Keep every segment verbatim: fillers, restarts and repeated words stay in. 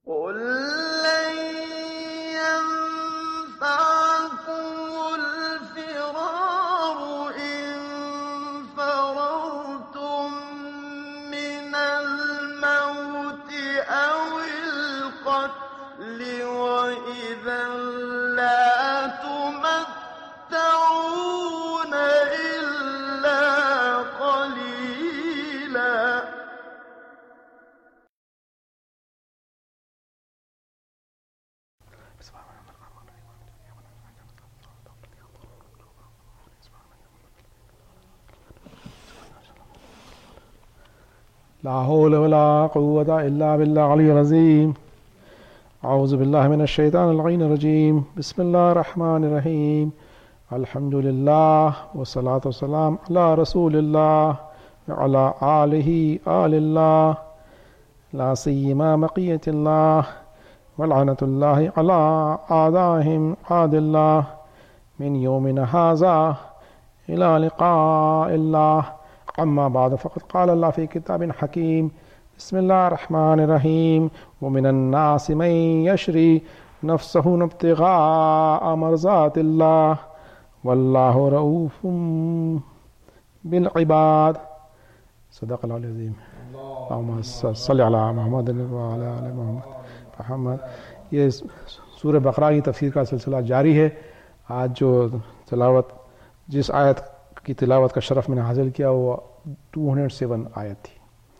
قل لن ينفعكم الفرار إن فررتم من الموت أو القتل وإذا لا تمتعون إلا قليلا. لا حول ولا قوة إلا بالله العلي العظيم. أعوذ بالله من الشيطان اللعين الرجيم. بسم الله الرحمن الرحيم. الحمد لله والصلاة والسلام على رسول الله وعلى آله آل الله لا سيما بقية الله ولعنة الله على أعدائهم عاد الله من يومنا هذا إلى لقاء الله. أما بعد فقد قال الله في كتاب حكيم. بسم الله الرحمن الرحيم. ومن الناس من يشري نفسه ابتغاء مرضات الله والله رؤوف بالعباد. صدق الله العظيم. اللهم صل على محمد وعلى آل محمد محمد. یہ سورہ بقرہ کی تفسیر کا سلسلہ جاری ہے. آج جو تلاوت جس آیت کی تلاوت کا شرف میں نے حاصل کیا وہ دو سو سات آیت تھی.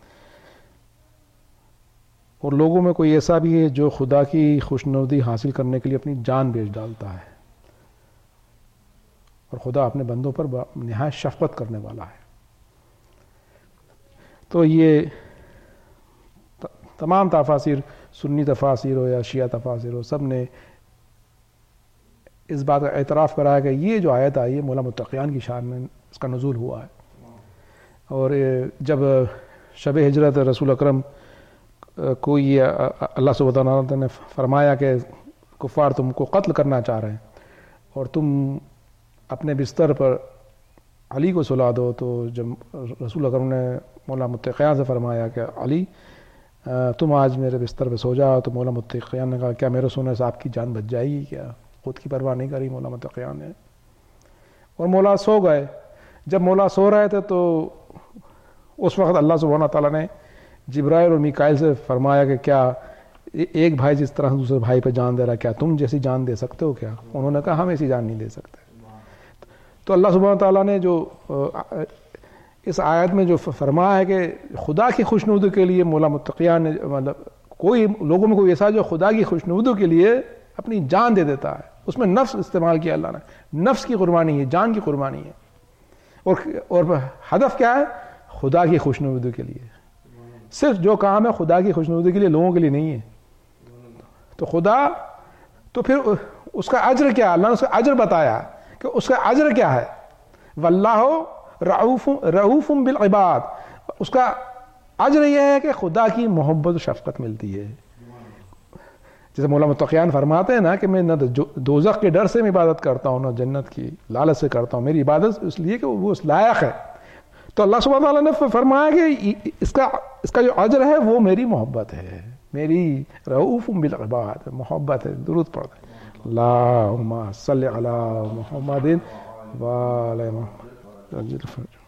اور لوگوں میں کوئی ایسا بھی ہے جو خدا کی خوشنودی حاصل کرنے کے لیے اپنی جان بیچ ڈالتا ہے، اور خدا اپنے بندوں پر نہایت شفقت کرنے والا ہے. تو یہ تمام تفاسیر، سنی تفاسیر ہو یا شیعہ تفاسیر ہو، سب نے اس بات کا اعتراف کرایا کہ یہ جو آیت آئی ہے مولا متقیان کی شان میں اس کا نزول ہوا ہے. اور جب شب ہجرت رسول اکرم کو یہ اللہ سبحانہ وتعالیٰ نے فرمایا کہ کفار تم کو قتل کرنا چاہ رہے ہیں اور تم اپنے بستر پر علی کو سلا دو، تو جب رسول اکرم نے مولا متقیان سے فرمایا کہ علی تم آج میرے بستر پہ سو جاؤ، تو مولا متقیان نے کہا کیا میرے سونے سے آپ کی جان بچ جائے گی؟ کیا خود کی پرواہ نہیں کری مولا متقیان نے. اور مولا سو گئے. جب مولا سو رہے تھے تو اس وقت اللہ سبحانہ تعالیٰ نے جبرائیل اور میکائیل سے فرمایا کہ کیا ایک بھائی جس طرح دوسرے بھائی پہ جان دے رہا ہے، کیا تم جیسی جان دے سکتے ہو کیا؟ انہوں نے کہا ہم ایسی جان نہیں دے سکتے. تو اللہ سبحانہ تعالیٰ نے جو اس آیت میں جو فرمایا ہے کہ خدا کی خوشنودی کے لیے مولا متقیان نے، مطلب کوئی لوگوں میں کوئی ایسا جو خدا کی خوشنودی کے لیے اپنی جان دے دیتا ہے، اس میں نفس استعمال کیا اللہ نے. نفس کی قربانی ہے، جان کی قربانی ہے. اور اور ہدف کیا ہے؟ خدا کی خوشنودی کے لیے. صرف جو کام ہے خدا کی خوشنودی کے لیے، لوگوں کے لیے نہیں ہے. تو خدا تو پھر اس کا اجر کیا؟ اللہ نے اس کا اجر بتایا کہ اس کا اجر کیا ہے. واللہ رؤوف رؤوف بالعباد. اس کا اجر یہ ہے کہ خدا کی محبت و شفقت ملتی ہے. جیسے مولا متقیان فرماتے ہیں نا کہ میں نہ دوزخ کے ڈر سے میں عبادت کرتا ہوں، نہ جنت کی لالچ سے کرتا ہوں. میری عبادت اس لیے کہ وہ اس لائق ہے. تو اللہ سبحانہ تعالیٰ نے فرمایا کہ اس کا اس کا جو اجر ہے وہ میری محبت ہے، میری رؤوف بالعباد محبت ہے. درود پڑھتے ہیں اللہم صلی علی محمد وعلی محمد.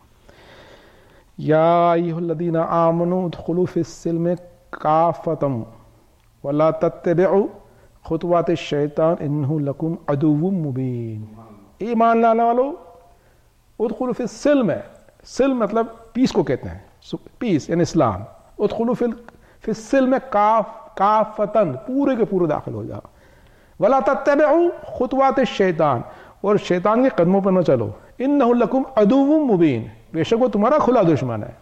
یا ایھا الذین آمنوا ادخلوا فی السلم کافۃ ولا تتبعوا خطوات الشیطان انہ لکم عدو مبین. ایمان لانے والو، ادخلوا فی السلم، سلم مطلب پیس کو کہتے ہیں، پیس یعنی اسلام. ادخلوا فی السلم کافتن، پورے کے پورے داخل ہو جاؤ. ولا تتبعوا خطوات الشیطان، اور شیطان کے قدموں پر نہ چلو. انہ لکم عدو مبین، بے شک وہ تمہارا کھلا دشمن ہے.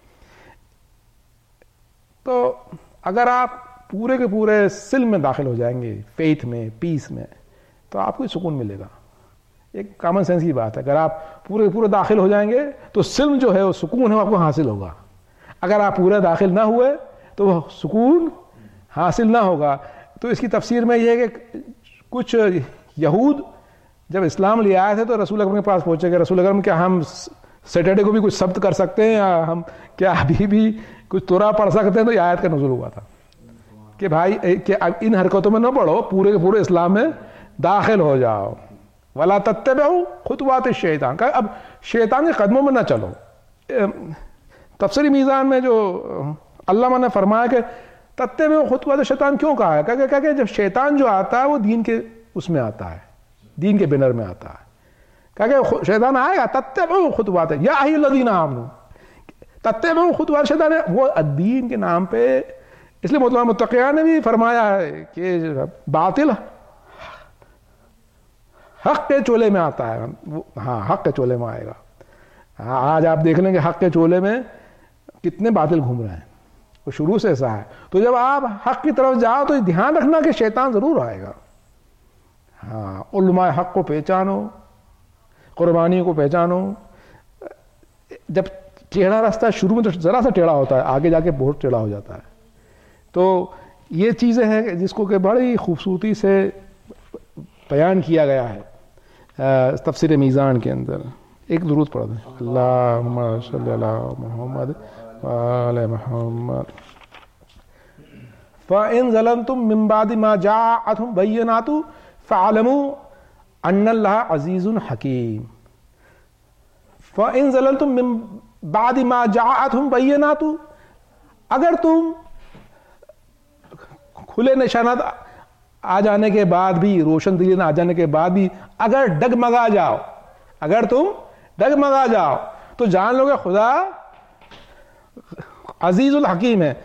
تو اگر آپ پورے کے پورے سلم میں داخل ہو جائیں گے، فیتھ میں، پیس میں، تو آپ کو سکون ملے گا. ایک کامن سینس کی بات ہے. اگر آپ پورے پورے داخل ہو جائیں گے تو سلم جو ہے وہ سکون ہے وہ آپ کو حاصل ہوگا. اگر آپ پورے داخل نہ ہوئے تو وہ سکون حاصل نہ ہوگا. تو اس کی تفسیر میں یہ ہے کہ کچھ یہود جب اسلام لے آئے تھے تو رسول اکرم کے پاس پہنچے گا، رسول اکرم کیا ہم سیٹرڈے کو بھی کچھ ثبت کر سکتے ہیں، یا ہم کیا ابھی بھی کچھ تورا پڑھ سکتے ہیں؟ تو یہ آیت کا نزول ہوا تھا. کہ بھائی کہ اب ان حرکتوں میں نہ پڑھو، پورے کے پورے اسلام میں داخل ہو جاؤ. ولا تتبعوا خطوات الشیطان، کہ اب شیطان کے قدموں میں نہ چلو. تفسیری میزان میں جو علامہ نے فرمایا کہ تتبعوا خطوات الشیطان کیوں کہا ہے، کہ کہ جب شیطان جو آتا ہے وہ دین کے اس میں آتا ہے، دین کے بینر میں آتا ہے. کہ شیطان آئے گا تتبعوا خطوات یا ایھا الذین آمنوا، تتبعوا خطوات شیطان ہے وہ دین کے نام پہ. اس لیے مولانا متقیان نے بھی فرمایا ہے کہ باطل حق کے چولے میں آتا ہے. ہاں حق کے چولے میں آئے گا. آج آپ دیکھ لیں کہ حق کے چولے میں کتنے باطل گھوم رہے ہیں، وہ شروع سے ایسا ہے. تو جب آپ حق کی طرف جاؤ تو دھیان رکھنا کہ شیطان ضرور آئے گا. ہاں علماء حق کو پہچانو، قربانیوں کو پہچانو. جب ٹیڑھا راستہ شروع میں تو ذرا سا ٹیڑھا ہوتا ہے، آگے جا کے بہت ٹیڑھا ہو جاتا ہے. تو یہ چیزیں ہیں جس کو کہ بڑی خوبصورتی سے بیان کیا گیا ہے تفسیر میزان کے اندر. ایک درود پڑھ دیں، اللہم صلی علی محمد وآل محمد. فَإِن ظَلَمْتُم مِّن بَعْدِ مَا جَاءَتْهُم بَيِّنَاتٌ فَاعْلَمُوا أَنَّ اللَّهَ عَزِيزٌ حَكِيمٌ. فَإِن ظَلَمْتُم مِّن بَعْدِ مَا جَاءَتْهُم بَيِّنَاتٌ، اگر تم کھلے نشانات آ جانے کے بعد بھی، روشن دلی آ جانے کے بعد بھی اگر ڈگمگا جاؤ، اگر تم ڈگمگا جاؤ تو جان لو کہ خدا عزیز الحکیم ہے،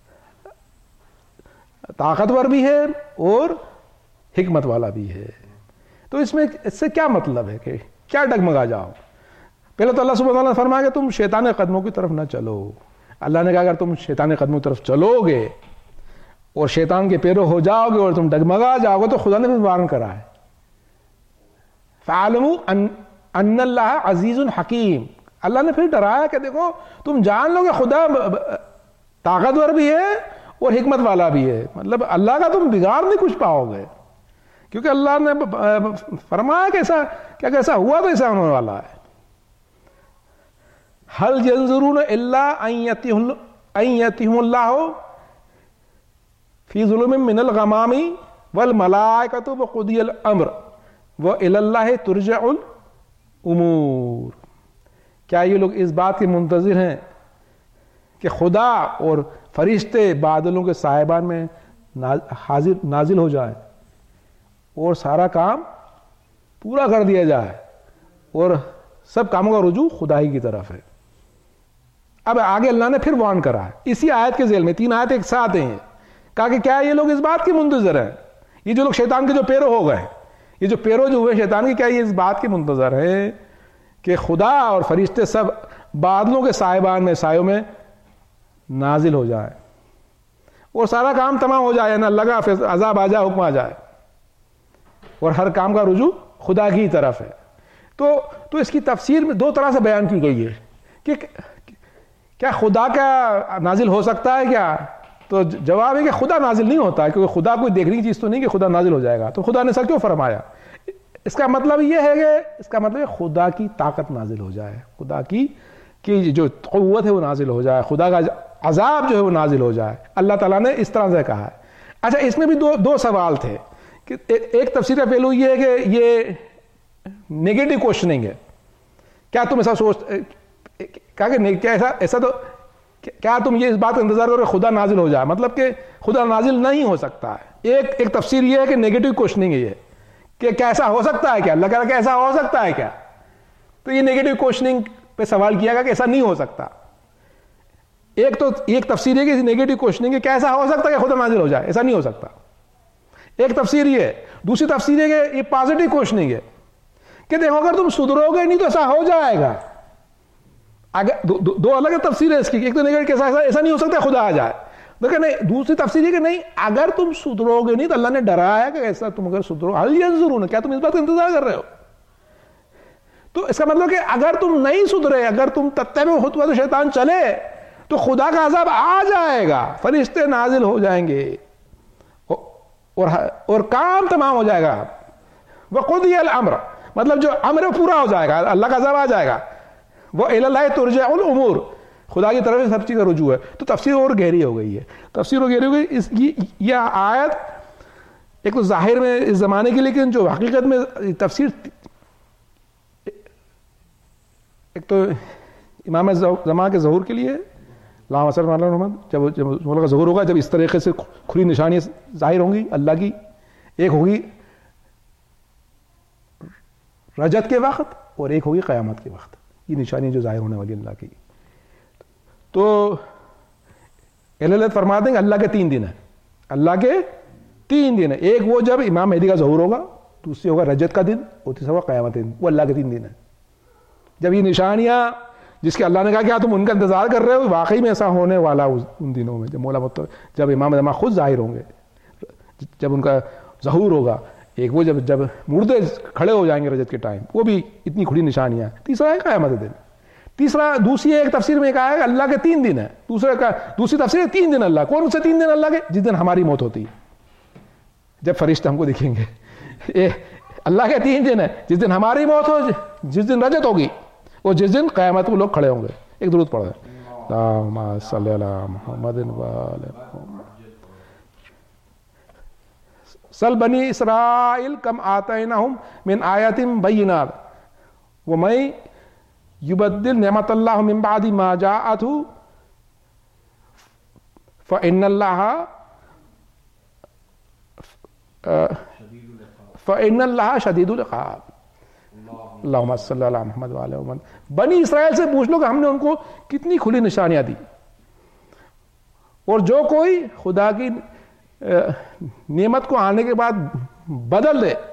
طاقتور بھی ہے اور حکمت والا بھی ہے. تو اس میں اس سے کیا مطلب ہے کہ کیا ڈگمگا جاؤ؟ پہلے تو اللہ سبحانہ وتعالیٰ نے فرمایا کہ تم شیطان کے قدموں کی طرف نہ چلو. اللہ نے کہا اگر تم شیطان کے قدموں کی طرف چلو گے اور شیطان کے پیرو ہو جاؤ گے اور تم ڈگمگا جاؤ گے تو خدا نے بھی وارن کرا ہے. فَاعْلَمُوا أَنَّ اللَّهَ عَزِيزٌ حَكِيمٌ. اللہ نے پھر ڈرایا کہ دیکھو تم جان لو کہ خدا طاقتور بھی ہے اور حکمت والا بھی ہے. مطلب اللہ کا تم بگاڑ نہیں کچھ پاؤ گے، کیونکہ اللہ نے فرمایا کہ ایسا کیا کیسا ہوا تو ایسا ہونے والا ہے. هَلْ يَنظُرُونَ إِلَّا أَن يَأْتِيَهُمُ اللَّهُ فِي ظُلُمٍ مِّنَ الْغَمَامِ وَالْمَلَائِكَةُ وَقُضِيَ الْأَمْرُ وَإِلَى اللَّهِ تُرْجَعُ الْأُمُورُ. کیا یہ لوگ اس بات کے منتظر ہیں کہ خدا اور فرشتے بادلوں کے سائبان میں حاضر نازل ہو جائیں اور سارا کام پورا کر دیا جائے اور سب کاموں کا رجوع خدا ہی کی طرف ہے. اب آگے اللہ نے پھر وارن کرا ہے اسی آیت کے ذیل میں، تین آیت ایک ساتھ ہیں. کہا کہ کیا یہ لوگ اس بات کے منتظر ہیں، یہ جو لوگ شیطان کے جو پیرو ہو گئے، یہ جو پیرو جو ہوئے شیطان کے، کیا یہ اس بات کے منتظر ہیں کہ خدا اور فرشتے سب بادلوں کے سائبان میں سایوں میں نازل ہو جائے اور سارا کام تمام ہو جائے، نہ لگا پھر عذاب آ جائے، حکم آ جائے اور ہر کام کا رجوع خدا کی طرف ہے. تو تو اس کی تفسیر میں دو طرح سے بیان کی گئی ہے کہ کیا خدا کا نازل ہو سکتا ہے کیا؟ تو جواب ہے کہ خدا نازل نہیں ہوتا ہے، کیونکہ خدا کوئی دیکھنے کی چیز تو نہیں کہ خدا نازل ہو جائے گا. تو خدا نے ایسا کیوں فرمایا؟ اس کا مطلب یہ ہے کہ اس کا مطلب ہے خدا کی طاقت نازل ہو جائے، خدا کی کی جو قوت ہے وہ نازل ہو جائے، خدا کا عذاب جو ہے وہ نازل ہو جائے. اللہ تعالیٰ نے اس طرح سے کہا ہے. اچھا اس میں بھی دو دو سوال تھے کہ ایک تفسیر کا پہلو یہ ہے کہ یہ نیگیٹو کوشچننگ ہے. کیا تم ایسا سوچ کہا کہ کیا ایسا ایسا تو کیا تم یہ اس بات کا انتظار کرو کہ خدا نازل ہو جائے، مطلب کہ خدا نازل نہیں ہو سکتا ہے. ایک ایک تفسیر یہ ہے کہ نیگیٹو کوشچننگ ہے یہ کہ کیا ایسا ہو سکتا ہے کیا، اللہ کہہ رہا کہ ایسا ہو سکتا ہے کیا. تو یہ نیگیٹو کوشچننگ پہ سوال کیا گیا کہ ایسا نہیں ہو سکتا. ایک تو ایک تفسیر ہے کہ نیگیٹو کوشچننگ ہے کہ ایسا ہو سکتا ہے کہ خدا نازل ہو جائے، ایسا نہیں ہو سکتا. ایک تفسیر یہ ہے. دوسری تفسیر ہے کہ یہ پازیٹو کوشچننگ ہے کہ دیکھو اگر تم سدھرو گے نہیں تو ایسا ہو جائے گا. اگر دو, دو, دو الگ تفسیر ہے اس کی. ایک تو نیگیٹو کہ ایسا نہیں ہو سکتا خدا آ جائے، لیکن نہیں دوسری تفسیر ہے کہ نہیں اگر تم سدھرو گے نہیں تو اللہ نے ڈرایا کہ ایسا تم اگر سدھرو حل ینظرون، کیا تم اس بات کا انتظار کر رہے ہو؟ تو اس کا مطلب کہ اگر تم نہیں سدھرے، اگر تم تتبعوا خطوات شیطان چلے تو خدا کا عذاب آ جائے گا، فرشتے نازل ہو جائیں گے اور اور کام تمام ہو جائے گا. وقضی الامر، مطلب جو امر پورا ہو جائے گا، اللہ کا عذاب آ جائے گا. وہ الی اللہ ترجع الامور، خدا کی طرف سے سب چیز کا رجوع ہے. تو تفسیر اور گہری ہو گئی ہے, تفسیر اور گہری ہو گئی. اس یہ آیت ایک تو ظاہر میں اس زمانے کی, لیکن جو حقیقت میں تفسیر, ایک تو امام زمان کے ظہور کے لیے اللہم صل علی محمد, جب جب مولا کا ظہور ہوگا, جب اس طریقے سے کھلی نشانیاں ظاہر ہوں گی اللہ کی, ایک ہوگی رجت کے وقت اور ایک ہوگی قیامت کے وقت, یہ نشانی جو ظاہر ہونے والی اللہ کی. تو اہل علم فرماتے ہیں کہ اللہ کے تین دن ہیں, اللہ کے تین دن ہیں. ایک وہ جب امام مہدی کا ظہور ہوگا, دوسری ہوگا رجت کا دن, اور تیسرا ہوگا قیامت دن. وہ اللہ کے تین دن ہیں. جب یہ نشانیاں جس کے اللہ نے کہا کہ تم ان کا انتظار کر رہے ہو, واقعی میں ایسا ہونے والا ان دنوں میں, جب مولا مطلب جب امام زمان خود ظاہر ہوں گے, جب ان کا ظہور ہوگا. ایک وہ جب جب مردے کھڑے ہو جائیں گے رجت کے ٹائم, وہ بھی اتنی کھلی نشانیاں. تیسرا ہے قیامت دن. تیسرا دوسری ایک تفسیر میں کہا ہے کہ اللہ کے تین دن ہیں, دوسرے کا دوسری تفسیر ہے تین دن اللہ. کون سے تین دن اللہ کے؟ جس دن ہماری موت ہوتی ہے, جب فرشتے ہم کو دکھیں گے. اللہ کے تین دن ہے, جس دن ہماری موت ہو, جس دن رجت ہوگی, اور جس دن قیامت وہ لوگ کھڑے ہوں گے. ایک درود پڑھ دیں, اللہم صلی علی محمد و آل محمد. سل بنی اسرائیل کم آتیناہم من آیات بینات ومن یبدل نعمت اللہ من بعد ما جاءتہ فإن اللہ فإن اللہ شدید العقاب. اللہم صلی علی محمد وعلی محمد. بنی اسرائیل سے پوچھ لو کہ ہم نے ان کو کتنی کھلی نشانیاں دی, اور جو کوئی خدا کی نعمت کو آنے کے بعد بدل دے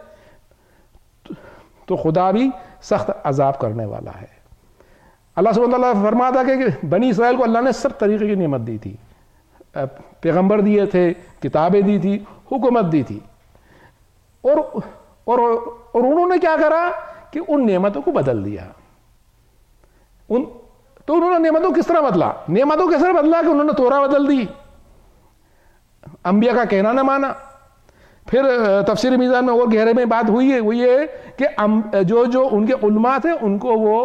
تو خدا بھی سخت عذاب کرنے والا ہے. اللہ سبحانہ وتعالیٰ فرماتا کہ بنی اسرائیل کو اللہ نے سب طریقے کی نعمت دی تھی, پیغمبر دیے تھے, کتابیں دی تھی, حکومت دی تھی, اور اور اور انہوں نے کیا کرا کہ ان نعمتوں کو بدل دیا. ان تو انہوں نے نعمتوں کس طرح بدلا؟ نعمتوں کس طرح بدلا کہ انہوں نے توراہ بدل دی, انبیاء کا کہنا نہ مانا. پھر تفسیر میزان میں اور گہرے میں بات ہوئی ہے, وہ یہ کہ جو جو ان کے علماء تھے ان کو وہ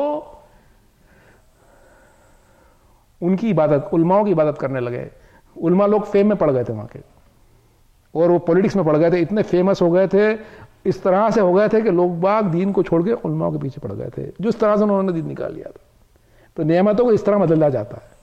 ان کی عبادت, علماؤں کی عبادت کرنے لگے. علماء لوگ فیم میں پڑ گئے تھے وہاں کے, اور وہ پولیٹکس میں پڑ گئے تھے, اتنے فیمس ہو گئے تھے, اس طرح سے ہو گئے تھے کہ لوگ باغ دین کو چھوڑ کے علماء کے پیچھے پڑ گئے تھے, جو اس طرح سے انہوں نے دین نکال لیا تھا. تو نعمتوں کو اس طرح بدلا جاتا ہے.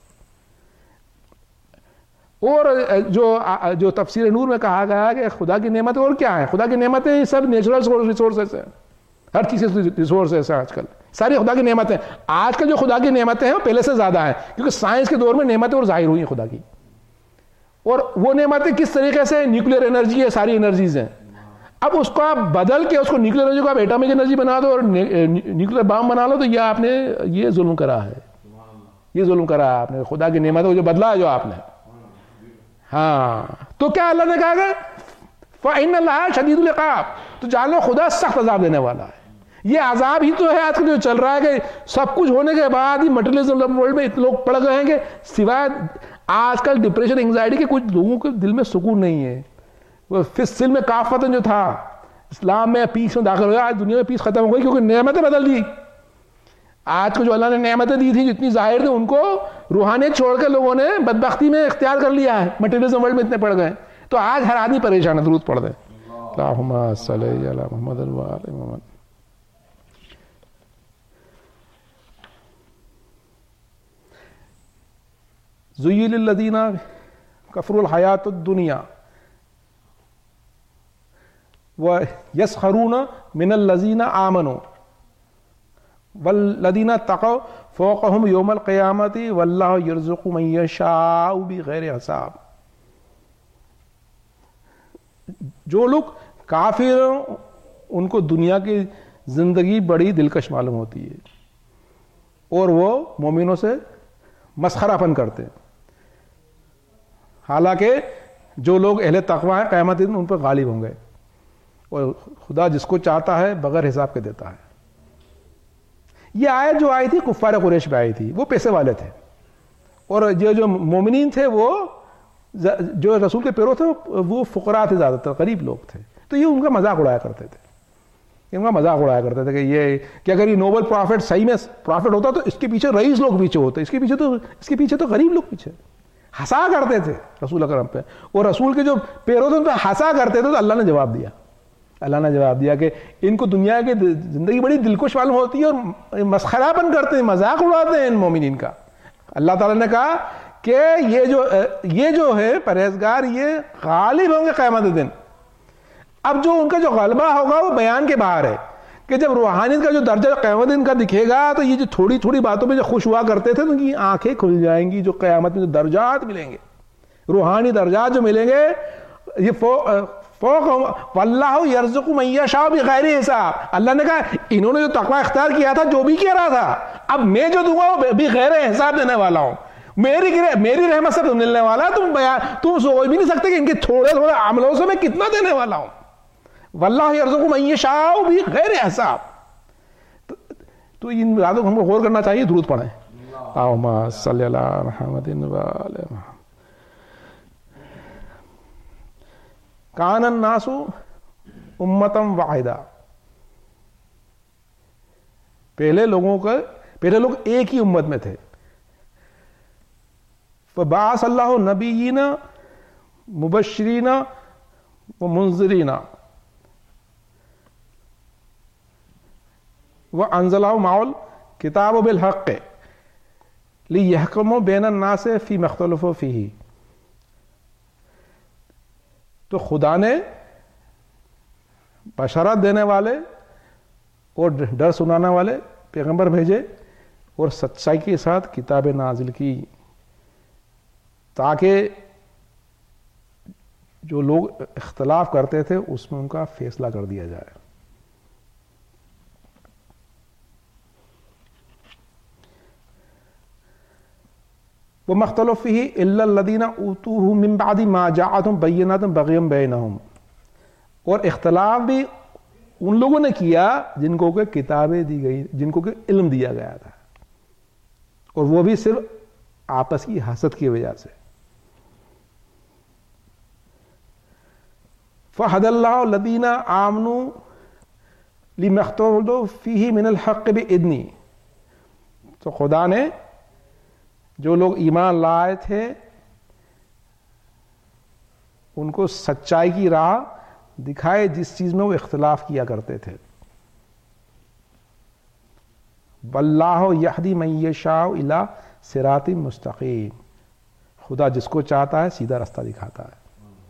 اور جو جو تفسیر نور میں کہا گیا ہے کہ خدا کی نعمتیں اور کیا ہیں؟ خدا کی نعمتیں یہ سب نیچرل ریسورسز ہیں, ہر چیز سے ریسورسز ہیں. آج کل ساری خدا کی نعمتیں, آج کل جو خدا کی نعمتیں ہیں وہ پہلے سے زیادہ ہیں, کیونکہ سائنس کے دور میں نعمتیں اور ظاہر ہوئی ہیں خدا کی. اور وہ نعمتیں کس طریقے سے؟ نیوکلیر انرجی ہے, ساری انرجیز ہیں. اب اس کو آپ بدل کے اس کو نیوکلیر انرجی کو آپ ایٹمک انرجی بنا دو اور نیوکلیر بام بنا لو, تو یہ آپ نے یہ ظلم کرا ہے, یہ ظلم کرا ہے آپ نے. خدا کی نعمتوں کو جو بدلا ہے جو آپ نے. ہاں, تو کیا اللہ نے کہا کہ فَإِنَّ اللَّهَ شَدِيدُ الْعِقَابِ, تو جان لو خدا سخت عذاب دینے والا ہے. یہ عذاب ہی تو ہے آج کل جو چل رہا ہے کہ سب کچھ ہونے کے بعد ہی مٹیریلزم ورلڈ میں اتنے لوگ پڑ گئے ہیں کہ سوائے آج کل ڈپریشن انگزائٹی کے کچھ لوگوں کے دل میں سکون نہیں ہے. وہ فصل میں کافتن جو تھا, اسلام میں پیس میں داخل ہوا, آج دنیا میں پیس ختم ہو گئی کیونکہ نعمتیں بدل دی. آج کو جو اللہ نے نعمتیں دی تھی جتنی ظاہر تھی, ان کو روحانیت چھوڑ کے لوگوں نے بدبختی میں اختیار کر لیا ہے, مٹیریلزم ورلڈ میں اتنے پڑ گئے. تو آج ہر آدمی پریشان ہے. درود پڑھ دیں, اللہم صلی علی محمد و آل محمد. زُيِّنَ لِلَّذِينَ كَفَرُوا الْحَيَاةُ الدُّنْيَا وَيَسْخَرُونَ مِنَ الَّذِينَ آمَنُوا وَالَّذِينَ اتَّقَوْا فَوْقَهُمْ يَوْمَ الْقِيَامَةِ وَاللَّهُ يَرْزُقُ مَن يَشَاءُ بِغَيْرِ حساب. جو لوگ کافر ہیں ان کو دنیا کی زندگی بڑی دلکش معلوم ہوتی ہے, اور وہ مومنوں سے مسخرہ پن کرتے ہیں, حالانکہ جو لوگ اہل تقوی ہیں قیامت دن ان پر غالب ہوں گے, اور خدا جس کو چاہتا ہے بغیر حساب کے دیتا ہے. یہ آیت جو آئی تھی کفار قریش پہ آئی تھی, وہ پیسے والے تھے, اور یہ جو مومنین تھے وہ جو رسول کے پیرو تھے وہ فقراء تھے, زیادہ تر غریب لوگ تھے. تو یہ ان کا مذاق اڑایا کرتے تھے. ان کا مذاق اڑایا کرتے تھے کہ یہ کہ اگر یہ نوبل پرافٹ صحیح میں پرافٹ ہوتا تو اس کے پیچھے رئیس لوگ پیچھے ہوتے، اس کے پیچھے تو اس کے پیچھے تو غریب لوگ پیچھے. ہنسا کرتے تھے رسول اکرم پہ، اور رسول کے جو پیرو تھے ان پہ ہنسا کرتے تھے. تو اللہ نے جواب دیا، اللہ نے جواب دیا کہ ان کو دنیا کی زندگی بڑی دلکش معلوم ہوتی ہے اور مسخرہ پن کرتے ہیں، مذاق اڑاتے ہیں ان مومنین کا. اللہ تعالیٰ نے کہا کہ یہ جو یہ جو ہے پرہیزگار یہ غالب ہوں گے قیامت دن. اب جو ان کا جو غلبہ ہوگا وہ بیان کے باہر ہے کہ جب روحانیت کا جو درجہ قیامت دن کا دکھے گا تو یہ جو تھوڑی تھوڑی باتوں پہ جو خوش ہوا کرتے تھے ان کی آنکھیں کھل جائیں گی. جو قیامت میں جو درجات ملیں گے، روحانی درجات جو ملیں گے، یہ فوق واللہ یرزق من یشاء بغیر حساب. اللہ نے کہا انہوں نے جو تقوی اختیار کیا تھا جو بھی کیا رہا تھا، اب میں جو دوں گا وہ بھی غیر حساب دینے والا ہوں. میری میری رحمت سے ملنے والا. تم بیان تم سوچ بھی نہیں سکتے کہ ان کے تھوڑے تھوڑے عملوں سے میں کتنا دینے والا ہوں. واللہ یرزق من یشاء بغیر حساب. تو ان باتوں کو ہم کو غور کرنا چاہیے. درود پڑھیں. اللہم صلی علی محمد و علی محمد. کان الناس امتا واحدہ. پہلے لوگوں کا پہلے لوگ ایک ہی امت میں تھے. فبعث اللہ نبیین مبشرین ومنذرین وانزل معهم الکتاب بالحق لیحکموا بین الناس فیما اختلفوا فیہ. تو خدا نے بشارت دینے والے اور ڈر سنانے والے پیغمبر بھیجے اور سچائی کے ساتھ کتابیں نازل کی تاکہ جو لوگ اختلاف کرتے تھے اس میں ان کا فیصلہ کر دیا جائے. وَمَا اخْتَلَفَ فِيهِ إِلَّا الَّذِينَ أُوتُوهُ مِن بَعْدِ مَا جَاءَتْهُمْ بَيِّنَاتٌ بَغْيًا بَيْنَهُمْ. اور اختلاف بھی ان لوگوں نے کیا جن کو کہ کتابیں دی گئی، جن کو کہ علم دیا گیا تھا، اور وہ بھی صرف آپس کی حسد کی وجہ سے. فَهَدَى اللَّهُ الَّذِينَ آمَنُوا لِمَا اخْتَلَفُوا فِيهِ مِنَ الْحَقِّ بِإِذْنِهِ. تو خدا نے جو لوگ ایمان لائے تھے ان کو سچائی کی راہ دکھائے جس چیز میں وہ اختلاف کیا کرتے تھے. واللہ یہدی من یشاء الی صراط مستقیم. خدا جس کو چاہتا ہے سیدھا راستہ دکھاتا ہے.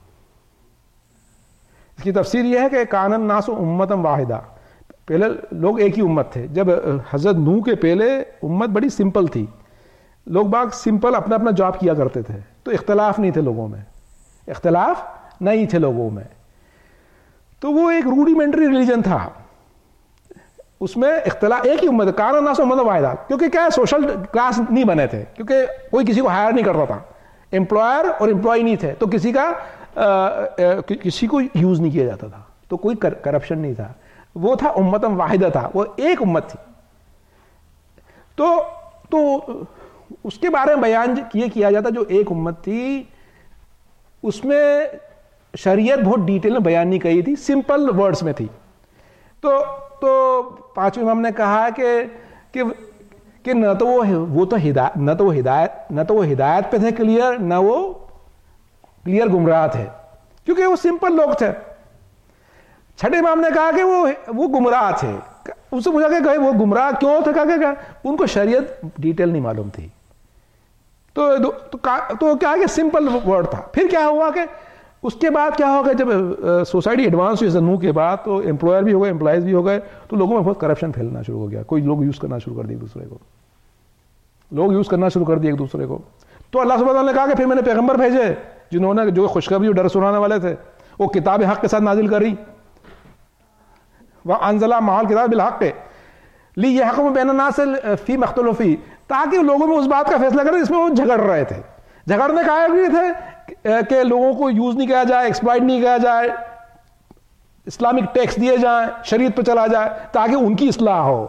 اس کی تفسیر یہ ہے کہ کان الناس امتا واحدہ. پہلے لوگ ایک ہی امت تھے. جب حضرت نوح کے پہلے امت بڑی سمپل تھی، لوگ باغ سمپل اپنا اپنا جاب کیا کرتے تھے، تو اختلاف نہیں تھے لوگوں میں، اختلاف نہیں تھے لوگوں میں. تو وہ ایک روڈیمنٹری ریلیجن تھا، اس میں اختلاف ایک ہی امت کان الناس امتا واحدہ. کیونکہ کیا سوشل کلاس نہیں بنے تھے، کیونکہ کوئی کسی کو ہائر نہیں کرتا تھا، امپلائر اور امپلائی نہیں تھے، تو کسی کا آ, آ, کسی کو یوز نہیں کیا جاتا تھا، تو کوئی کرپشن نہیں تھا. وہ تھا امتا واحدہ تھا، وہ ایک امت تھی. تو تو اس کے بارے میں بیان یہ کیا جاتا جو ایک امت تھی، اس میں شریعت بہت ڈیٹیل میں بیان نہیں کی تھی، سمپل ورڈز میں تھی. تو تو پانچویں امام نے کہا کہ کہ کہ نہ تو وہ وہ تو ہدایت نہ تو وہ ہدایت نہ تو وہ ہدایت پہ تھے کلیئر، نہ وہ کلیئر گمراہ تھے، کیونکہ وہ سمپل لوگ تھے. چھٹے امام نے کہا کہ وہ وہ گمراہ تھے. اس سے پوچھا کہ وہ گمراہ کیوں تھے؟ کہا کہ ان کو شریعت ڈیٹیل نہیں معلوم تھی. تو تو کیا کہ سمپل ورڈ تھا. پھر کیا ہوا کہ اس کے بعد کیا ہوگا، جب سوسائٹی ایڈوانس ہوئی نوح کے بعد، تو امپلائر بھی ہو گئے، امپلائیز بھی ہو گئے، تو لوگوں میں بہت کرپشن پھیلنا شروع ہو گیا. کوئی لوگ یوز کرنا شروع کر دیے ایک دوسرے کو، لوگ یوز کرنا شروع کر دیے ایک دوسرے کو. تو اللہ سبحانہ نے کہا کہ پھر میں نے پیغمبر بھیجے جنہوں نے جو خوشخبری اور ڈر سنانے والے تھے، وہ کتاب حق کے ساتھ نازل کری. وَأَنزَلَ مَعَ الْكِتَابِ بِالْحَقِّ لِيَحْكُمَ بَيْنَ النَّاسِ فِيمَا اخْتَلَفُوا فِيهِ. تاکہ لوگوں میں اس بات کا فیصلہ کریں جس میں وہ جھگڑ رہے تھے. جھگڑنے کا یہ تھے کہ لوگوں کو یوز نہیں کیا جائے، ایکسپلائٹ نہیں کیا جائے، اسلامک ٹیکس دیے جائیں، شریعت پہ چلا جائے تاکہ ان کی اصلاح ہو.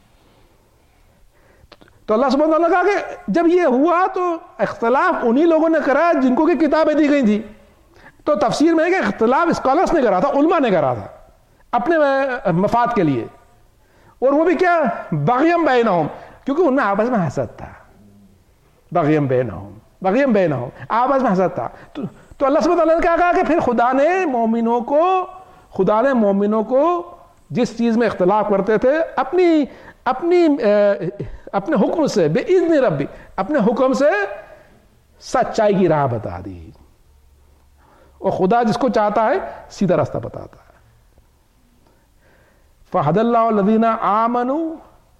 تو اللہ سبحانہ وتعالیٰ نے کہا کہ جب یہ ہوا تو اختلاف انہی لوگوں نے کرا جن کو کہ کتابیں دی گئی تھی. تو تفسیر میں ہے کہ اختلاف اسکالرس نے کرا تھا، علماء نے کرا تھا. اپنے مفاد کے لیے، اور وہ بھی کیا بغیم بینہم، کیونکہ ان میں آپس میں حسد تھا، بغیم بینہم بغیم بینہم آپس میں حسد تھا. تو, تو اللہ سبحانہ وتعالیٰ نے کیا کہا کہ پھر خدا نے مومنوں کو خدا نے مومنوں کو جس چیز میں اختلاف کرتے تھے اپنی اپنی اپنے حکم سے، بے اذن ربی، اپنے حکم سے سچائی کی راہ بتا دی. اور خدا جس کو چاہتا ہے سیدھا راستہ بتاتا ہے. فَهَدَى اللَّهُ الَّذِينَ آمَنُوا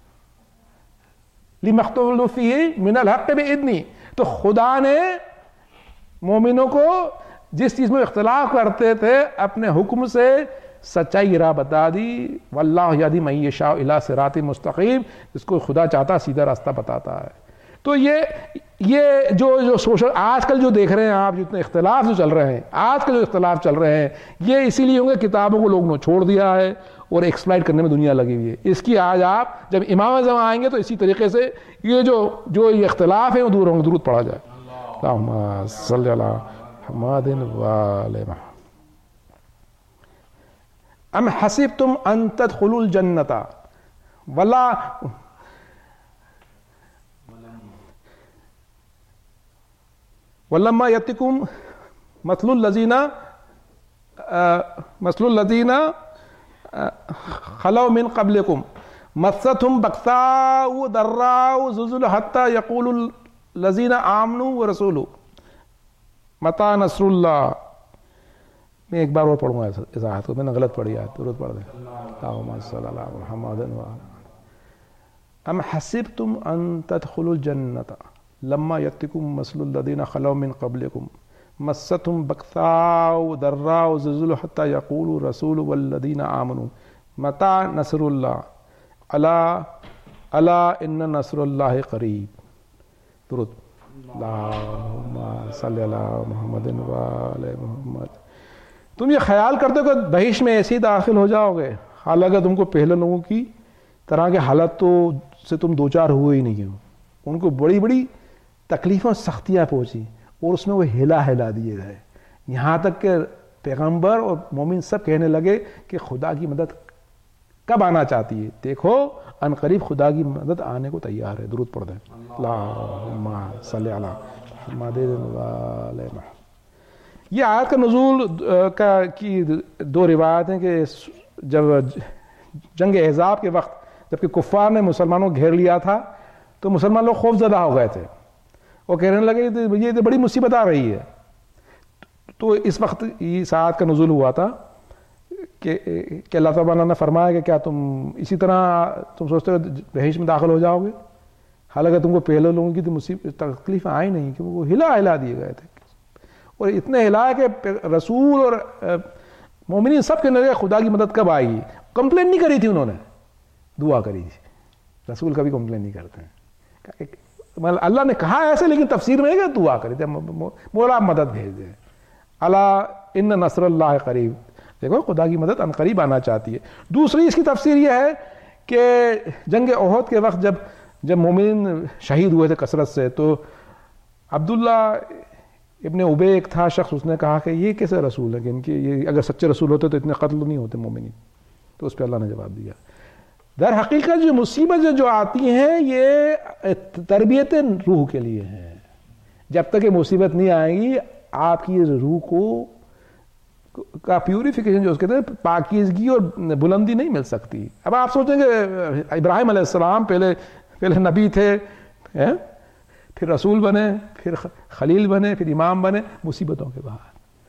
لِمَا اخْتَلَفُوا فِيهِ مِنَ الْحَقِّ بِإِذْنِهِ. تو خدا نے مومنوں کو جس چیز میں اختلاف کرتے تھے اپنے حکم سے سچائی کی راہ بتا دی. واللہ یہدی من یشاء الی صراط مستقیم، جس کو خدا چاہتا سیدھا راستہ بتاتا ہے. تو یہ یہ جو جو سوشل آج کل جو دیکھ رہے ہیں آپ، جتنے اختلاف جو چل رہے ہیں آج کل جو اختلاف چل رہے ہیں، یہ اسی لیے ہوں گے کتابوں کو لوگوں نے چھوڑ دیا ہے اور ایکسپلائٹ کرنے میں دنیا لگی ہوئی ہے. اس کی آج آپ جب امام اعظم آئیں گے تو اسی طریقے سے یہ جو جو یہ اختلاف ہیں وہ دور ہوں گے. درود پڑھا جائے. اللہم صلی علی محمد و آل محمد. ام حسبتم ان تدخلوا الجنۃ ولا ولما یأتکم مثل الذین مثل الذین خلوا من قبلکم مستهم بأساء وضراء وزلزلوا حتى يقول الذین آمنوا ورسولوا متى نصر اللہ. میں ایک بار اور پڑھوں گا اس آیت کو، میں نے غلط پڑھی آیت، درود پڑھ دیں. اللہم صلی علی محمد و ام حسبتم ان تدخلوا الجنۃ لما یأتکم مثل الذین خلوا من قبلکم مستهم بأساء وضراء وزلزلوا حتى يقول الرسول والذین آمنوا متى نصر اللہ الا الا ان نصر اللہ قریب. درود. اللہم صلی علی محمد و آل محمد. تم یہ خیال کرتے ہو کہ بہشت میں ایسے ہی داخل ہو جاؤ گے، حالانکہ تم کو پہلے لوگوں کی طرح کے حالت تو سے تم دو چار ہوئے ہی نہیں ہو. ان کو بڑی بڑی تکلیفیں سختیاں پہنچی اور اس میں وہ ہلا ہلا دیے گئے، یہاں تک کہ پیغمبر اور مومن سب کہنے لگے کہ خدا کی مدد کب آنا چاہتی ہے، دیکھو ان قریب خدا کی مدد آنے کو تیار ہے. درود پڑھ دیں. اللہم صلی علی محمد و آل محمد. یہ آیت کا نزول کا کی دو روایت ہیں کہ جب جنگ احزاب کے وقت جب کہ کفار نے مسلمانوں کو گھیر لیا تھا تو مسلمان لوگ خوف زدہ ہو گئے تھے اور کہنے لگے یہ تو بڑی مصیبت آ رہی ہے. تو اس وقت اس آیت کا نزول ہوا تھا کہ کہ اللہ تعالیٰ نے فرمایا کہ کیا تم اسی طرح تم سوچتے ہو بہشت میں داخل ہو جاؤ گے، حالانکہ تم کو پہلے لوگوں کی تو مصیبت تکلیفیں آئی نہیں، کہ وہ ہلا ہلا دیے گئے تھے اور اتنے ہلا کہ رسول اور مومنین سب کے نظر خدا کی مدد کب آئے گی. کمپلین نہیں کری تھی انہوں نے، دعا کری تھی. رسول کبھی کمپلین نہیں کرتے ہیں، اللہ نے کہا ایسے لیکن تفسیر میں ہے کہ دعا کری تھی مولا مدد بھیج دے. الا ان نصر اللہ قریب، دیکھو خدا کی مدد ان قریب آنا چاہتی ہے. دوسری اس کی تفسیر یہ ہے کہ جنگ احد کے وقت جب جب مومن شہید ہوئے تھے کثرت سے، تو عبداللہ ابن ابی ایک تھا شخص، اس نے کہا کہ یہ کیسے رسول ہے کہ ان کی یہ اگر سچے رسول ہوتے تو اتنے قتل نہیں ہوتے مومنین. تو اس پہ اللہ نے جواب دیا در حقیقت جو مصیبت جو آتی ہیں یہ تربیت روح کے لیے ہیں. جب تک یہ مصیبت نہیں آئے گی آپ کی روح کو کا پیوریفیکیشن جو اس کہتے ہیں پاکیزگی اور بلندی نہیں مل سکتی. اب آپ سوچیں کہ ابراہیم علیہ السلام پہلے پہلے نبی تھے، پھر رسول بنے، پھر خلیل بنے، پھر امام بنے مصیبتوں کے بعد.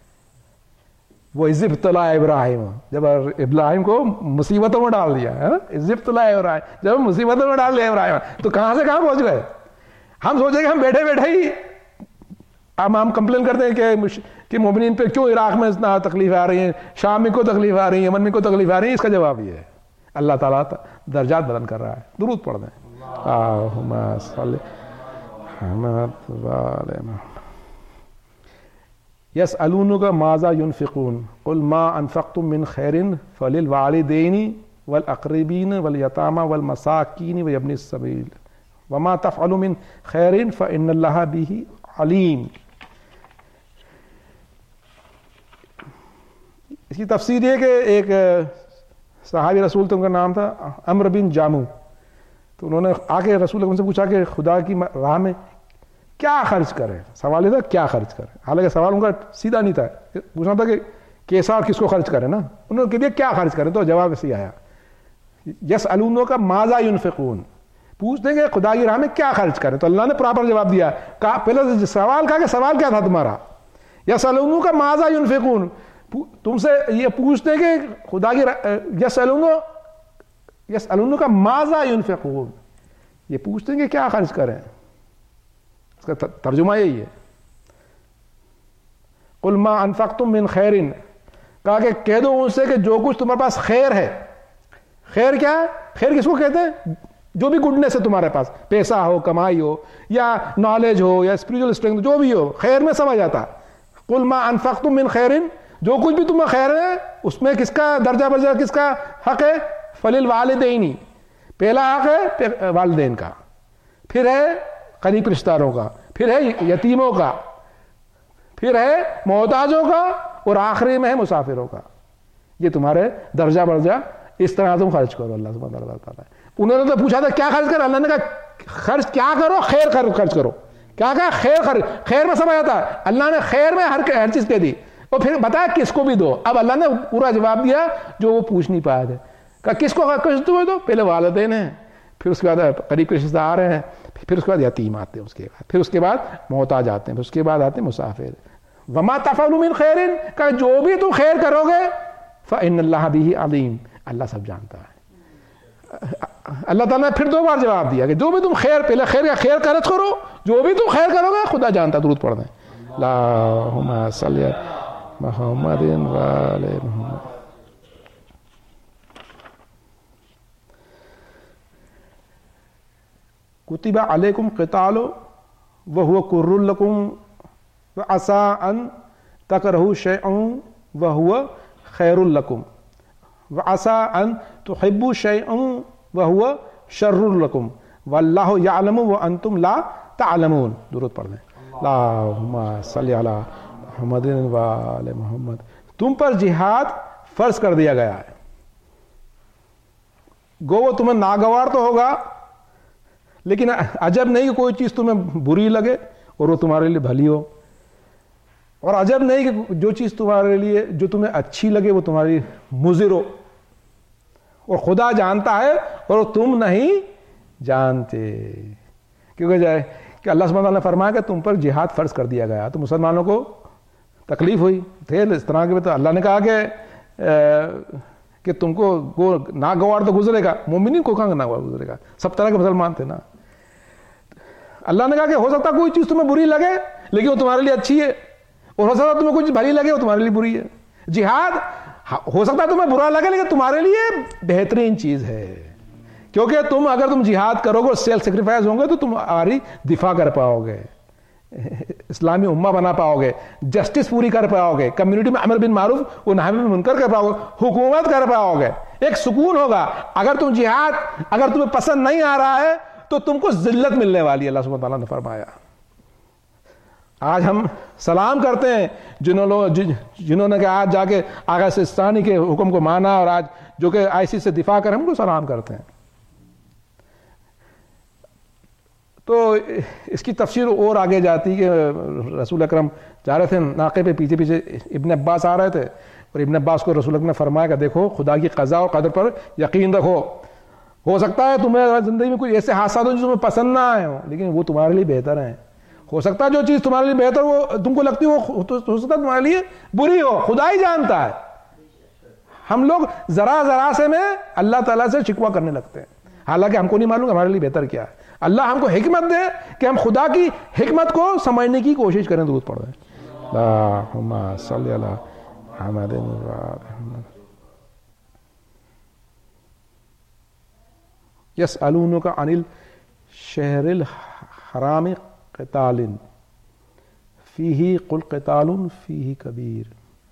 وہ اذ ابتلی ابراہیم، جب ابراہیم کو مصیبتوں میں ڈال دیا، اذ ابتلی ابراہیم، جب مصیبتوں میں ڈال دیا ابراہیم تو کہاں سے کہاں پہنچ گئے. ہم سوچیں کہ ہم بیٹھے بیٹھے ہی اب ہم کمپلین کرتے ہیں کہ کہ مومنین پہ کیوں عراق میں اتنا تکلیف آ رہی ہیں، شام میں کو تکلیف آ رہی ہے، یمن میں کو تکلیف آ رہی ہے. اس کا جواب یہ ہے اللہ تعالیٰ درجات بلند کر رہا ہے. درود پڑھ دیں. اللہم صلی محمد و آل محمد. یسألونک ماذا ينفقون قل ما انفقتم من خیر فللوالدین والاقربین والیتامى والمساکین وابن السبیل وما تفعلوا من خیر فإن اللہ بہ علیم. اس کی تفسیر یہ کہ ایک صحابی رسول تو ان کا نام تھا عمرو بن جامو. تو انہوں نے آ کے رسول اکرم سے پوچھا کہ خدا کی راہ میں کیا خرچ کریں. سوال یہ تھا کیا خرچ کریں. حالانکہ سوال ان کا سیدھا نہیں تھا, پوچھنا تھا کہ کیسا اور کس کو خرچ کریں نا. انہوں نے کہہ دیا کیا خرچ کریں, تو جواب ایسے ہی آیا یسألون کا ماذا ينفقون, پوچھتے کہ خدا کی راہ میں کیا خرچ کریں. تو اللہ نے پراپر جواب دیا. کہا پہلے سوال کہا کہ سوال کیا تھا تمہارا, یسألون کا ماذا ينفقون, تم سے یہ پوچھتے کہ خدا کی یسألون یسألون کا ماذا ينفقون, یہ پوچھتے ہیں کہ کیا خرچ کریں. اس کا ترجمہ یہی ہے قل ما انفقتم من خیر, کہا کہ کہہ دو ان سے کہ جو کچھ تمہارے پاس خیر ہے. خیر کیا ہے؟ خیر کس کو کہتے ہیں؟ جو بھی گڈنس ہے تمہارے پاس, پیسہ ہو, کمائی ہو, یا نالج ہو, یا اسپریچول اسٹرینتھ, جو بھی ہو, خیر میں سمجھ آتا. قل ما انفقتم من خیر, جو کچھ بھی تمہیں خیر ہے اس میں کس کا درجہ برجہ, کس کا حق ہے؟ فللوالدین, پہلا حق ہے والدین کا, پھر ہے قریب رشتہ داروں کا, پھر ہے یتیموں کا, پھر ہے محتاجوں کا, اور آخری میں ہے مسافروں کا. یہ تمہارے درجہ برجہ, اس طرح تم خرچ کرو. اللہ سبحانہ و تعالیٰ, انہوں نے تو پوچھا تھا کیا خرچ کرو, اللہ نے کہا خرچ کیا کرو, خیر خرچ کرو. کیا کہا؟ خیر خرچ. خیر میں سمجھ آتا, اللہ نے خیر میں ہر ہر چیز کہہ دی, اور پھر بتایا کس کو بھی دو. اب اللہ نے پورا جواب دیا جو وہ پوچھ نہیں پایا تھے. کہا کس کو خرچ دو؟ پہلے والدین ہیں, پھر اس کے بعد قریب کے رشتہ دار ہیں, پھر اس کے بعد یتیم آتے ہیں, اس کے بعد پھر اس کے بعد محتاج آتے ہیں, پھر اس کے بعد آتے ہیں مسافر. وما تفعلوا من خیر, کہ جو بھی تم خیر کرو گے فإن اللہ بہ علیم, اللہ سب جانتا ہے. اللہ تعالیٰ نے پھر دو بار جواب دیا کہ جو بھی تم خیر, پہلے خیر کا خیر خرچ کرو, جو بھی تم خیر کرو گے خدا جانتا. درود پڑھ دیں اللہم صلی علی محمد و آل محمد. کتب علیکم قتال وہو کرہ لکم وعسى ان تکرہوا شیئا وہو خیر لکم وعسى ان تحبوا شیئا وہو شر لکم واللہ یعلم وانتم لا تعلمون. درود پڑھ دیں اللہم صلی علی محمد و آل محمد. تم پر جہاد فرض کر دیا گیا ہے, گو وہ تمہیں ناگوار تو ہوگا, لیکن عجب نہیں کہ کوئی چیز تمہیں بری لگے اور وہ تمہارے لیے بھلی ہو, اور عجب نہیں کہ جو چیز تمہارے لیے جو تمہیں اچھی لگے وہ تمہاری مضر ہو. اور خدا جانتا ہے اور تم نہیں جانتے, کیونکہ جائے کہ اللہ سبحانہ وتعالیٰ نے فرمایا کہ تم پر جہاد فرض کر دیا گیا. تو مسلمانوں کو تکلیف ہوئی تھے اس طرح کے, تو اللہ نے کہا کہ کہ تم کو وہ ناگوار تو گزرے گا. مومنین کو کہاں ناگوار گزرے گا, سب طرح کے مسلمان تھے نا. اللہ نے کہا کہ ہو سکتا کوئی چیز تمہیں بری لگے لیکن وہ تمہارے لیے اچھی ہے, اور ہو سکتا تمہیں کچھ بھلی لگے وہ تمہارے لیے بری ہے. جہاد ہو سکتا تمہیں برا لگے لیکن تمہارے لیے بہترین چیز ہے, کیونکہ تم اگر تم جہاد کرو گے, سیلف سیکریفائز ہوں گے, تو تمہاری دفاع کر پاؤ گے, اسلامی امہ بنا پاؤ گے, جسٹس پوری کر پاؤ گے, کمیونٹی میں امر بن معروف و نہی عن منکر کر پاؤ گے, حکومت کر پاؤ گے, ایک سکون ہوگا. اگر تم جہاد اگر تمہیں پسند نہیں آ رہا ہے تو تم کو ذلت ملنے والی ہے. اللہ سبحانہ تعالیٰ نے فرمایا. آج ہم سلام کرتے ہیں جنہوں لوگ جنہوں نے کہ آج جا کے آغا سستانی کے حکم کو مانا, اور آج جو کہ آئی سی سے دفاع کر, ہم کو سلام کرتے ہیں. تو اس کی تفسیر اور آگے جاتی کہ رسول اکرم جا رہے تھے ناقے پہ, پیچھے پیچھے ابن عباس آ رہے تھے, اور ابن عباس کو رسول اکرم نے فرمایا کہ دیکھو خدا کی قضاء و قدر پر یقین رکھو. ہو سکتا ہے تمہیں زندگی میں کوئی ایسے حادثات ہوں جو تمہیں پسند نہ آئے ہوں, لیکن وہ تمہارے لیے بہتر ہیں. ہو سکتا ہے جو چیز تمہارے لیے بہتر وہ تم کو لگتی ہو, ہو سکتا ہے تمہارے لیے بری ہو, خدا ہی جانتا ہے. ہم لوگ ذرا ذرا سے میں اللہ تعالیٰ سے شکوہ کرنے لگتے ہیں, حالانکہ ہم کو نہیں معلوم کہ ہمارے لیے بہتر کیا ہے. اللہ ہم کو حکمت دے کہ ہم خدا کی حکمت کو سمجھنے کی کوشش کریں. درود پڑھ رہے ہیں اللہم صلی علی محمد و آل محمد. یسألونک عن الشہر الحرام قتال فیہ قل قتال فیہ کبیر.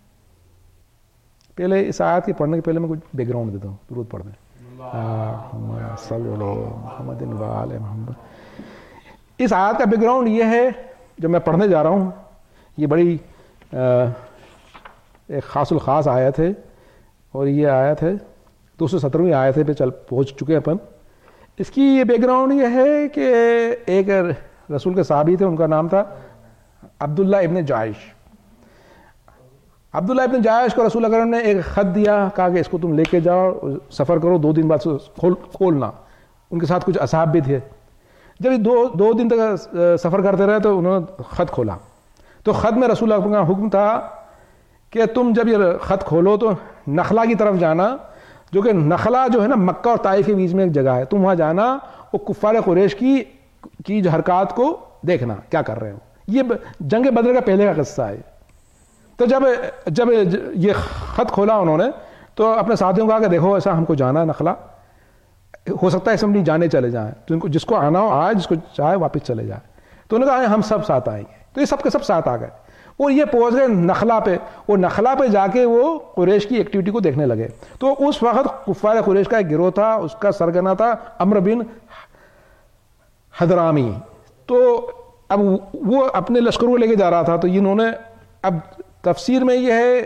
پہلے اس آیت کے پڑھنے کے پہلے میں کچھ بیک گراؤنڈ دیتا ہوں. درود پڑھ دیں اللہم صلی علی محمد و آل محمد. اس آیت کا بیک گراؤنڈ یہ ہے جو میں پڑھنے جا رہا ہوں, یہ بڑی ایک خاص الخاص آیت ہے, اور یہ آیت ہے دو سو سترہویں آیت پہ چل پہنچ چکے اپن. اس کی یہ بیک گراؤنڈ یہ ہے کہ ایک رسول کے صحابی تھے, ان کا نام تھا عبداللہ ابن جعش. عبداللہ ابن جعش کو رسول اکرم نے ایک خط دیا, کہا کہ اس کو تم لے کے جاؤ, سفر کرو, دو دن بعد کھول کھولنا. ان کے ساتھ کچھ اصحاب بھی تھے. جب دو دو دن تک سفر کرتے رہے تو انہوں نے خط کھولا, تو خط میں رسول اکرم کا حکم تھا کہ تم جب یہ خط کھولو تو نخلا کی طرف جانا, جو کہ نخلا جو ہے نا مکہ اور طائف کے بیچ میں ایک جگہ ہے, تم وہاں جانا اور کفار قریش کی کی جو حرکات کو دیکھنا کیا کر رہے ہو. یہ جنگ بدر کا پہلے کا قصہ ہے. تو جب جب یہ خط کھولا انہوں نے تو اپنے ساتھیوں کو کہا کہ دیکھو ایسا ہم کو جانا ہے نخلا, ہو سکتا ہے اس میں اپنی جانے چلے جائیں, تو ان کو جس کو آنا ہو آئے, جس کو چاہے واپس چلے جائے. تو انہوں نے کہا ہم سب ساتھ آئیں گے. تو یہ سب کے سب ساتھ آ گئے اور یہ پہنچ گئے نخلا پہ, اور نخلا پہ جا کے وہ قریش کی ایکٹیویٹی کو دیکھنے لگے. تو اس وقت کفار قریش کا ایک گروہ تھا, اس کا سرگنا تھا عمرو بن حضرامی. تو اب وہ اپنے لشکر کو لے کے جا رہا تھا. تو انہوں نے, اب تفسیر میں یہ ہے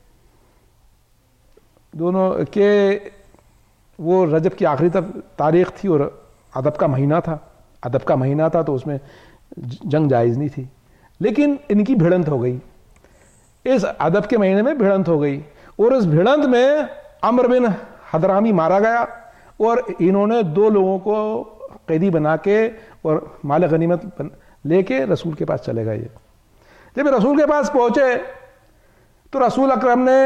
دونوں کہ وہ رجب کی آخری تاریخ تھی اور ادب کا مہینہ تھا, ادب کا مہینہ تھا تو اس میں جنگ جائز نہیں تھی. لیکن ان کی بھیڑنت ہو گئی, اس ادب کے مہینے میں بھیڑنت ہو گئی, اور اس بھیڑنت میں عمرو بن حضرامی مارا گیا, اور انہوں نے دو لوگوں کو قیدی بنا کے اور مال غنیمت لے کے رسول کے پاس چلے گئے. جب رسول کے پاس پہنچے تو رسول اکرم نے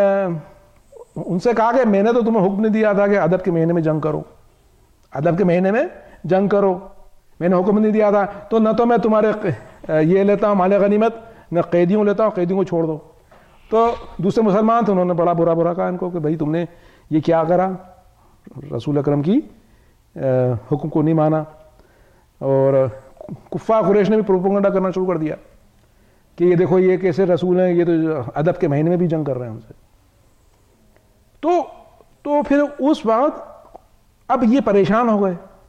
ان سے کہا کہ میں نے تو تمہیں حکم دیا تھا کہ ادب کے مہینے میں جنگ کرو, ادب کے مہینے میں جنگ کرو, میں نے حکم نہیں دیا تھا. تو نہ تو میں تمہارے یہ لیتا ہوں مال غنیمت, نہ قیدیوں لیتا ہوں, قیدیوں کو چھوڑ دو. تو دوسرے مسلمان تھے, انہوں نے بڑا برا برا کہا ان کو کہ بھائی تم نے یہ کیا کرا, رسول اکرم کی حکم کو نہیں مانا. اور کفار قریش نے بھی پروپیگنڈا کرنا شروع کر دیا کہ یہ دیکھو یہ کیسے رسول ہیں, یہ تو ادب کے مہینے میں بھی جنگ کر رہے ہیں ان سے. تو تو پھر اس وقت اب یہ پریشان ہو گئے.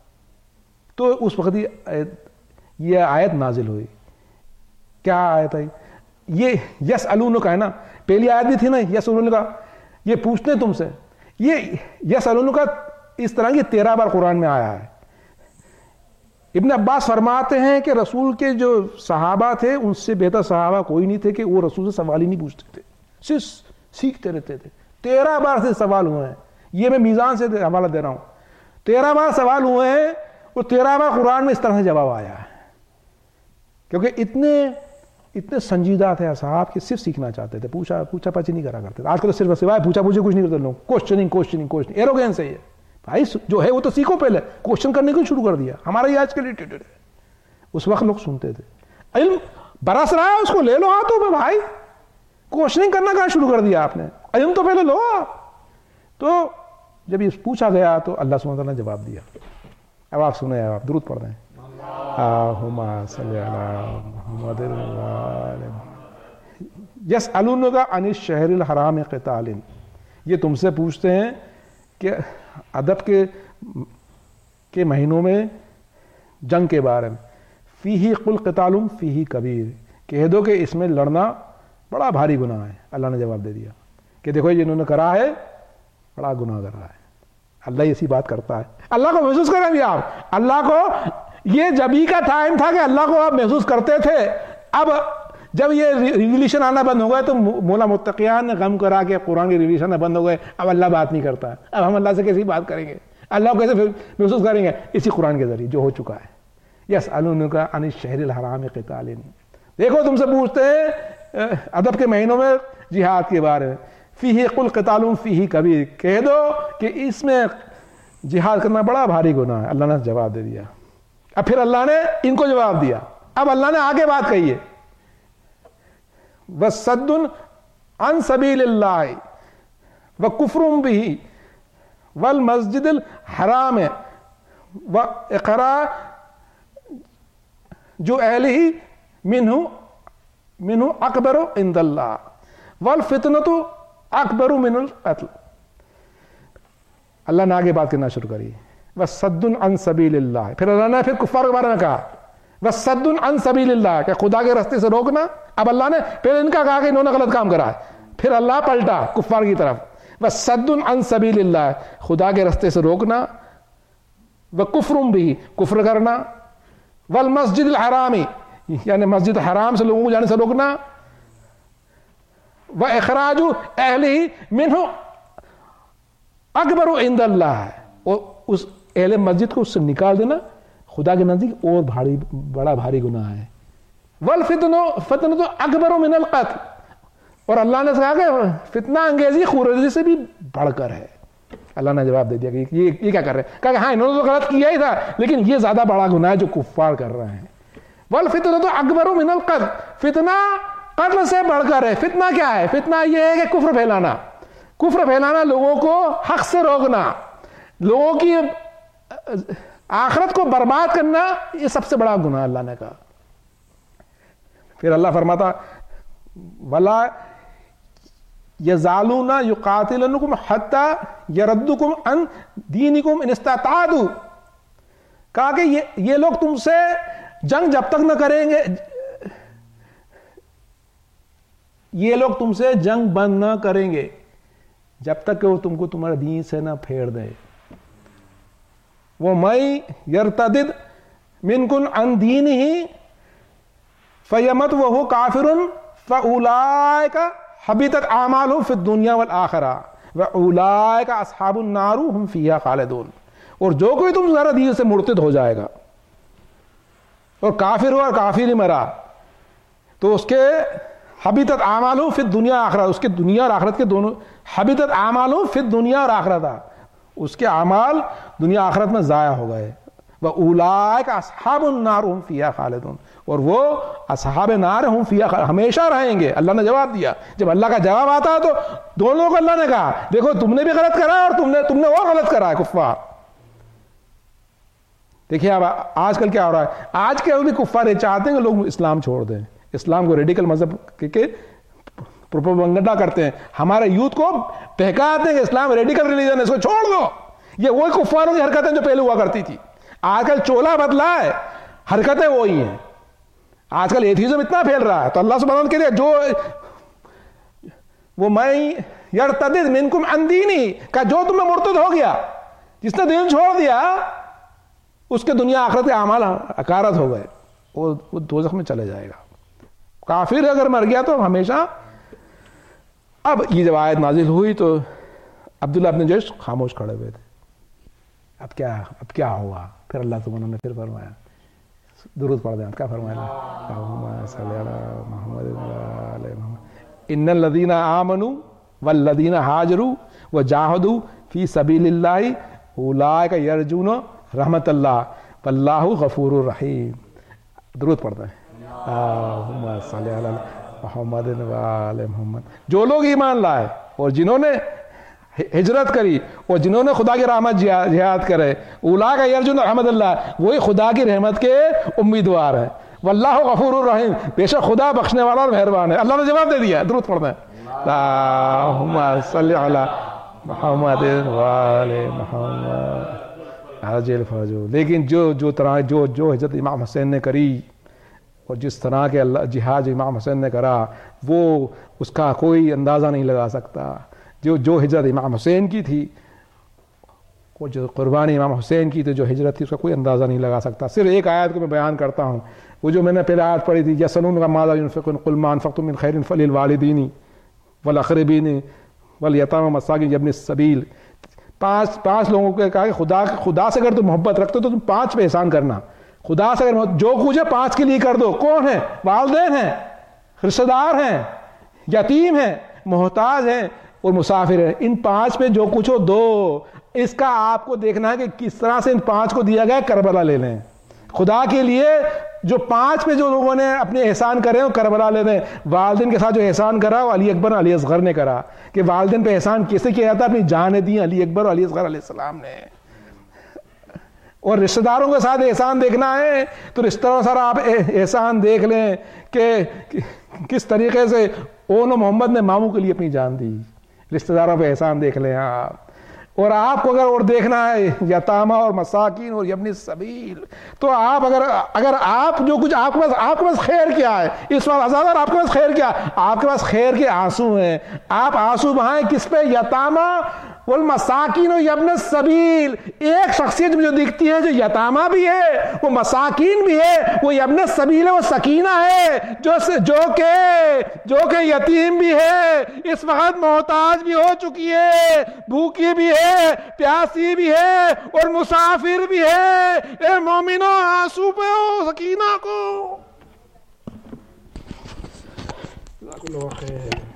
تو اس وقت یہ آیت نازل ہوئی. کیا آیت آئی؟ یہ یس الون کا ہے نا, پہلی آیت بھی تھی نا یس الون کا, یہ پوچھتے ہیں تم سے. یہ یس الون کا اس طرح کی تیرہ بار قرآن میں آیا ہے. ابن عباس فرماتے ہیں کہ رسول کے جو صحابہ تھے ان سے بہتر صحابہ کوئی نہیں تھے کہ وہ رسول سے سوال ہی نہیں پوچھتے تھے, صرف سیکھتے رہتے تھے. تیرہ بار سے سوال ہوئے ہیں, یہ میں میزان سے حوالہ دے رہا ہوں. تیرہ بار سوال ہوئے ہیں اور تیرہ بار قرآن میں اس طرح سے جواب آیا ہے, کیونکہ اتنے اتنے سنجیدہ تھے اصحاب کہ صرف سیکھنا چاہتے تھے, پوچھا پوچھا پاچھی نہیں کرا کرتے. آج کل تو صرف سوائے پوچھا پوچھی کچھ نہیں کرتے لوگ, کوشچننگ کوشچننگ کوشچننگ ایروگینس ہے. یہ بھائی جو ہے وہ تو سیکھو, پہلے کوشچن کرنے کو شروع کر دیا. ہمارا یہ آج کے لیے ہے, اس وقت لوگ سنتے تھے علم برس رہا ہے اس کو لے لو ہاتھوں پہ بھائی, کوشچننگ کرنا کہاں شروع کر دیا آپ نے, علم تو پہلے لو آپ. تو جب یہ پوچھا گیا تو اللہ سبحانہ وتعالیٰ نے جواب دیا. اب آپ سنیں, آپ درود پڑھ دیں. اللہم صلی علی محمد. یسألونک عن الشہر الحرام قتال, یہ تم سے پوچھتے ہیں کہ ادب کے کے مہینوں میں جنگ کے بارے میں. فیہ قل قتال فیہ کبیر, کہہ دو کہ اس میں لڑنا بڑا بھاری گناہ ہے. اللہ نے جواب دے دیا کہ دیکھو یہ انہوں نے کرا ہے بڑا گناہ کر رہا ہے. اللہ ایسی بات کرتا ہے. اللہ کو محسوس کریں بھی آپ, اللہ کو یہ جبھی کا ٹائم تھا کہ اللہ کو آپ محسوس کرتے تھے. اب جب یہ ریولیوشن آنا بند ہو گئے تو مولا متقیان نے غم کرا کے قرآن کی ریولیوشن بند ہو گئے. اب اللہ بات نہیں کرتا, اب ہم اللہ سے کیسی بات کریں گے, اللہ کو کیسے محسوس کریں گے؟ اسی قرآن کے ذریعے جو ہو چکا ہے. یسألونک عن الشہر الحرام قتال, دیکھو تم سے پوچھتے ہیں ادب کے مہینوں میں جہاد کے بارے میں. فیہ قل قتال فیہ کبیر, کہہ دو کہ اس میں جہاد کرنا بڑا بھاری گناہ ہے. اللہ نے جواب دے دیا. اب پھر اللہ نے ان کو جواب دیا. اب اللہ نے آگے بات کہی ہے, وَصَدٌّ عَن سَبِيلِ اللَّهِ وَكُفْرٌ بِهِ وَالْمَسْجِدِ الْحَرَامِ وَإِقْرَارُ جُعَلِهِ مِنْهُ مِنْهُ أَكْبَرُ عِنْدَ اللَّهِ وَالْفِتْنَةُ أَكْبَرُ مِنَ الْقَتْلِ. اللہ نے آگے بات کرنا شروع کری. وَصَدٌّ عَن سَبِيلِ اللَّهِ, پھر اللہ نے پھر کفار کے بارے میں کہا وَصَدٌّ عَن سَبِيلِ اللَّهِ, کہ خدا کے راستے سے روکنا. اب اللہ نے پھر ان کا کہا کہ انہوں نے غلط کام کرا ہے, پھر اللہ پلٹا کفار کی طرف. وصد عن سبیل اللہ، خدا کے راستے سے روکنا، وکفر بھی، کفر کرنا، والمسجد الحرامی یعنی مسجد حرام سے لوگوں کو جانے سے روکنا، واخراج اہلہ منہ اکبر عند اللہ، اور اس اہل مسجد کو اس سے نکال دینا خدا کے نزدیک اور بھاری بڑا بھاری گناہ ہے، والفتن فتنۃ اکبر من القتل، اور اللہ نے کہا کہ فتنہ انگیزی خونریزی سے بھی بڑھ کر ہے۔ اللہ نے جواب دے دیا کہ یہ یہ کیا کر رہے ہیں، کہا کہ ہاں انہوں نے تو غلط کیا ہی تھا لیکن یہ زیادہ بڑا گناہ ہے جو کفار کر رہے ہیں۔ والفتنۃ اکبر من القتل، فتنہ قتل سے بڑھ کر ہے۔ فتنہ کیا ہے؟ فتنہ یہ ہے کہ کفر پھیلانا، کفر پھیلانا، لوگوں کو حق سے روکنا، لوگوں کی آخرت کو برباد کرنا، یہ سب سے بڑا گناہ اللہ نے کہا۔ پھر اللہ فرماتا ولا یزالون یقاتلونکم حتی یردکم عن دینکم ان استطاعوا، کہا کہ یہ یہ لوگ تم سے جنگ جب تک نہ کریں گے، یہ لوگ تم سے جنگ بند نہ کریں گے جب تک کہ وہ تم کو تمہارے دین سے نہ پھیر دے۔ وہ میں یرتدد منکم عن دینہ فیمت وہو کافر فاولئک حبطت اعمالهم فی الدنیا والآخرہ واولئک اصحاب النار هم فیہا خالدون، اور جو کوئی تم ذرا دین سے مرتد ہو جائے گا اور کافر ہوا اور کافر ہی مرا تو اس کے حبطت اعمالہ فی الدنیا آخرہ، اس کے دنیا اور آخرت کے دونوں، حبطت اعمالہ فی الدنیا اور آخرت، اس کے اعمال دنیا آخرت میں ضائع ہو گئے۔ وَأُولَٰئِكَ أَصْحَابُ النَّارِ هُمْ فِيهَا خَالِدُونَ، اور وہ اصحاب نار ہم فیہا ہمیشہ رہیں گے۔ اللہ نے جواب دیا، جب اللہ کا جواب آتا ہے تو دونوں کو اللہ نے کہا دیکھو تم نے بھی غلط کرا اور تم نے تم نے اور غلط کرا ہے کفار۔ دیکھیے اب آج کل کیا ہو رہا ہے، آج کے بھی کفار یہ چاہتے ہیں کہ لوگ اسلام چھوڑ دیں، اسلام کو ریڈیکل مذہب کے پروپیگنڈا کرتے ہیں، ہمارے یوتھ کو بہکاتے ہیں کہ اسلام ریڈیکل ریلیجن ہے، اس کو چھوڑ دو۔ یہ وہی کفاروں کی حرکتیں جو پہلے ہوا کرتی تھی، آج کل چولا بدلا ہے، حرکتیں وہی ہیں۔ آج کل ایتھیزم اتنا پھیل رہا ہے تو اللہ سبحانہ وتعالیٰ کے لیے جو وہ میں یرتدد منکم عن دینی کا جو تمہیں مرتد ہو گیا، جس نے دین چھوڑ دیا، اس کے دنیا آخرت کے اعمال اکارت ہو گئے، وہ دوزخ میں چلے جائے گا۔ کافر اگر مر گیا تو ہمیشہ۔ اب یہ جب آیت نازل ہوئی تو عبداللہ ابن جیش خاموش کھڑے ہوئے تھے، اب کیا اب کیا ہوا؟ پھر اللہ سبحانہ نے پھر فرمایا، درود پڑھ دیں، کیا فرمایا؟ اللہم صلی علی محمد وعلی محمد ان الذین آمنوا والذین ہاجروا وجاہدوا فی سبیل اللہ اولئک یرجون رحمت اللہ واللہ غفور الرحیم۔ درود پڑھتے ہیں، اللہم صلی علی محمد وعلی محمد۔ جو لوگ ایمان لائے اور جنہوں نے ہجرت کری اور جنہوں نے خدا کی رحمت جہاد کرے، اولئک یرجون رحمت اللہ، وہی خدا کی رحمت کے امیدوار ہیں، واللہ غفور الرحیم، بے شک خدا بخشنے والا اور مہربان ہے۔ اللہ نے جواب دے دیا، درود پڑھتے ہیں، اللہم صلی علی محمد وعلی محمد عاجل فوجو۔ لیکن جو جو طرح جو جو ہجرت امام حسین نے کری اور جس طرح کے اللہ جہاد امام حسین نے کرا، وہ اس کا کوئی اندازہ نہیں لگا سکتا۔ جو جو ہجرت امام حسین کی تھی، وہ جو قربانی امام حسین کی تھی، جو ہجرت تھی، اس کا کوئی اندازہ نہیں لگا سکتا۔ صرف ایک آیت کو میں بیان کرتا ہوں، وہ جو میں نے پہلے آیت پڑھی تھی، یسألونک ماذا ينفقون قل ما انفقتم من خیر فللوالدین والاقربین والیتامی والمساکین وابن السبیل۔ پانچ پانچ لوگوں کو کہا کہ خدا خدا سے اگر تم محبت رکھتے ہو تو تم پانچ پہ احسان کرنا۔ خدا سے اگر جو کچھ ہے پانچ کے لیے کر دو۔ کون ہیں؟ والدین ہیں، رشتہ دار ہیں، یتیم ہیں، محتاج ہیں اور مسافر ہیں۔ ان پانچ پہ جو کچھ ہو دو۔ اس کا آپ کو دیکھنا ہے کہ کس طرح سے ان پانچ کو دیا گیا، کربلا لے لیں۔ خدا کے لیے جو پانچ پہ جو لوگوں نے اپنے احسان کرے وہ کربلا لے لیں۔ والدین کے ساتھ جو احسان کرا وہ علی اکبر علی اصغر نے کرا، کہ والدین پہ احسان کیسے کیا جاتا ہے؟ اپنی جانیں دی علی اکبر اور علی اصغر علیہ السلام نے۔ اور رشتہ داروں کے ساتھ احسان دیکھنا ہے تو رشتہ داروں سارا آپ احسان دیکھ لیں کہ کس طریقے سے اون و محمد نے ماموں کے لیے اپنی جان دی۔ رشتہ داروں پہ احسان دیکھ لیں آپ، اور آپ کو اگر اور دیکھنا ہے یتامہ اور مساکین اور یبن السبیل، تو آپ اگر اگر آپ جو کچھ آپ کے پاس آپ کے پاس خیر کیا ہے اس وقت آزاد، آپ کے پاس خیر کیا؟ آپ کے پاس خیر کے آنسو ہیں. آپ آنسو بہائیں کس پہ؟ یتامہ والمساکین و یبن السبیل. ایک شخصیت جو دکھتی ہے جو یتامہ بھی ہے، وہ مساکین بھی ہے، وہ یبن السبیل ہے، وہ سکینہ ہے جو جو کہ جو کہ یتیم بھی ہے، اس وقت محتاج بھی ہو چکی ہے، بھوکی بھی ہے، پیاسی بھی ہے اور مسافر بھی ہے. اے مومنو آنسو پہ ہو سکینہ کو.